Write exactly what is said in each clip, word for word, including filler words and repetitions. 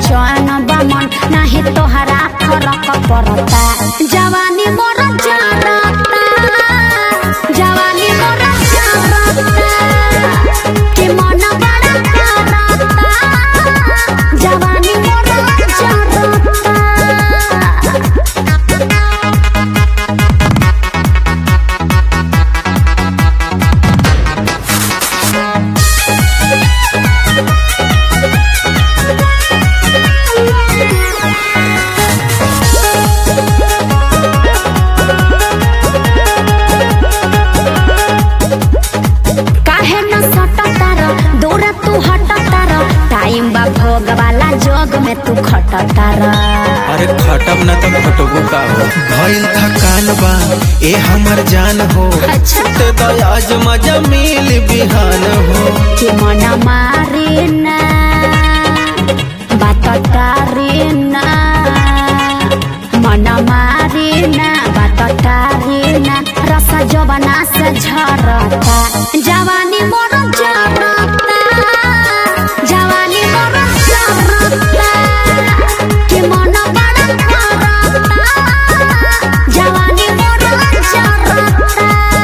बेचैन बामन नहीं तोहरा फरक पड़ता। जवानी मोर जरता, जवानी मोर जरता कि मन बड़ा करता। जवानी मोर जरता। टाइम बा भोग वाला जोग में तू खटतार। अरे खटब न तो खटबू का हो। भइल थकान बा ए हमर जान हो। अच्छा ते दयाज मजा मिल बिहान हो। कि मन मारी ना बात तारी ना, मन मारी ना बात तारी ना। रस जवना से झरता। जवानी मोर जरता, जवानी मोर जरता कि मन बड़ा करता। जवानी मोर जरता।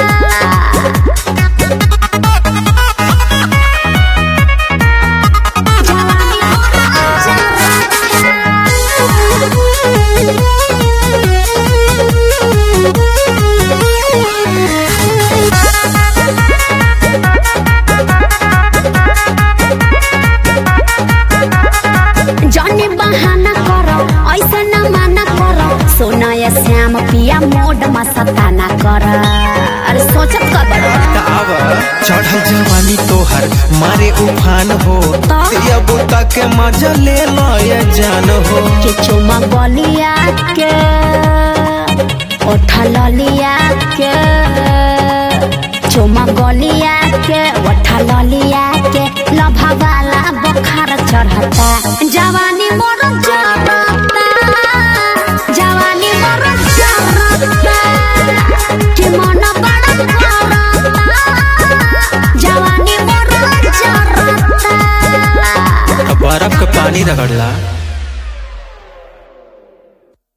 जाने बहाना करो ऐसा न माना करो। सोना या श्याम पिया मोड मस्ताना कर। अरे सोचत कर चढ़ल जवानी तोहर मारे उफान हो। तेया बुता के मजा ले लो ये जान हो। कि चुमा बलिया के ओठा ललिया के, चुमा गलिया के ओठा ललिया के। लभा वाला बुखार चढ़ता। जवानी मोर जरता, जवानी मोर जरता कि मन बड़ा करता। जवानी मोर जरता। बर्फ के पानी रगड़ला।